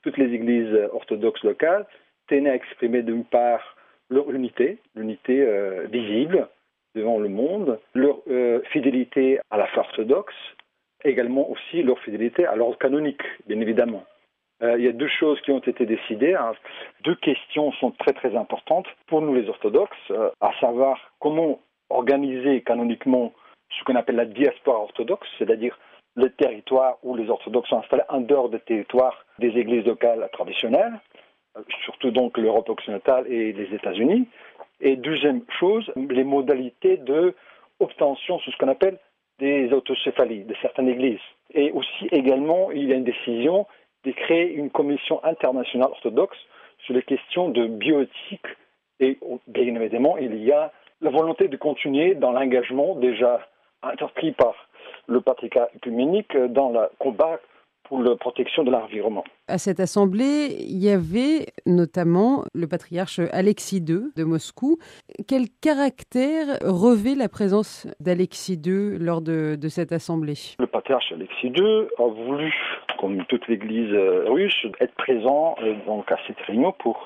Toutes les églises orthodoxes locales tenaient à exprimer d'une part leur l'unité visible devant le monde, leur fidélité à la foi orthodoxe, également aussi leur fidélité à l'ordre canonique, bien évidemment. Il y a deux choses qui ont été décidées. Deux questions sont très très importantes pour nous les orthodoxes, à savoir comment organiser canoniquement ce qu'on appelle la diaspora orthodoxe, c'est-à-dire le territoire où les orthodoxes sont installés en dehors des territoires des églises locales traditionnelles, surtout donc l'Europe occidentale et les États-Unis. Et deuxième chose, les modalités d'obtention sur ce qu'on appelle des autocéphalies de certaines églises. Et aussi également, il y a une décision de créer une commission internationale orthodoxe sur les questions de bioéthique. Et bien évidemment, il y a la volonté de continuer dans l'engagement déjà entrepris par le patriarcat œcuménique dans le combat pour la protection de l'environnement. À cette assemblée, il y avait notamment le patriarche Alexis II de Moscou. Quel caractère revêt la présence d'Alexis II lors de cette assemblée ? Le patriarche Alexis II a voulu, comme toute l'Église russe, être présent donc à cette réunion pour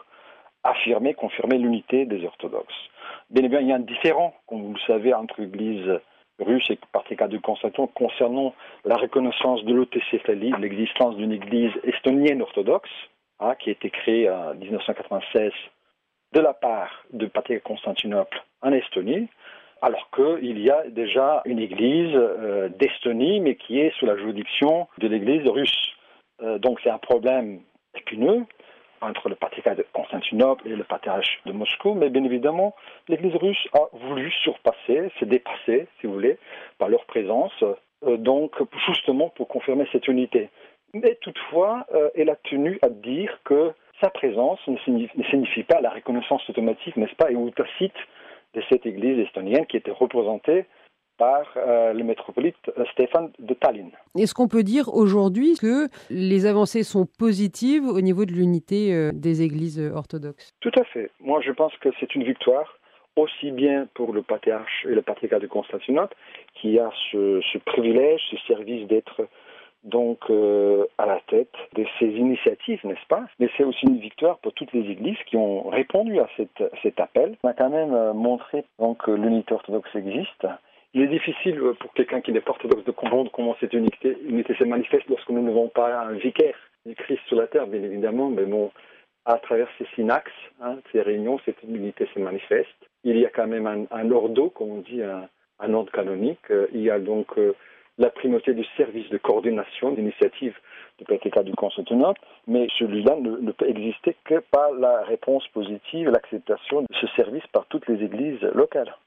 confirmer l'unité des orthodoxes. Bien évidemment, il y a un différend, comme vous le savez, entre l'Église russe et le patriarcat de Constantinople concernant la reconnaissance de l'autocéphalie, l'existence d'une église estonienne orthodoxe, qui a été créée en 1996 de la part du patriarcat de Constantinople en Estonie, alors qu'il y a déjà une église d'Estonie, mais qui est sous la juridiction de l'église russe. Donc c'est un problème épineux entre le patriarcat de Constantinople et le patriarche de Moscou, mais bien évidemment, l'Église russe a voulu se dépasser, si vous voulez, par leur présence, donc justement pour confirmer cette unité. Mais toutefois, elle a tenu à dire que sa présence ne signifie pas la reconnaissance automatique, n'est-ce pas, et ou tacite de cette Église estonienne qui était représentée par le métropolite Stéphane de Tallinn. Est-ce qu'on peut dire aujourd'hui que les avancées sont positives au niveau de l'unité des églises orthodoxes ? Tout à fait. Moi, je pense que c'est une victoire, aussi bien pour le patriarche et le patriarcat de Constantinople, qui a ce privilège, ce service d'être donc à la tête de ces initiatives, n'est-ce pas ? Mais c'est aussi une victoire pour toutes les églises qui ont répondu à cet appel. On a quand même montré donc, que l'unité orthodoxe existe. Il est difficile pour quelqu'un qui n'est pas orthodoxe de comprendre comment cette unité se manifeste lorsque nous n'avons pas un vicaire du Christ sur la terre, bien évidemment, mais bon, à travers ces synaxes, ces réunions, cette unité se manifeste. Il y a quand même un ordo, comme on dit, un ordre canonique. Il y a donc la primauté du service de coordination d'initiative du patriarcat de Constantinople, mais celui-là ne peut exister que par la réponse positive, l'acceptation de ce service par toutes les églises locales.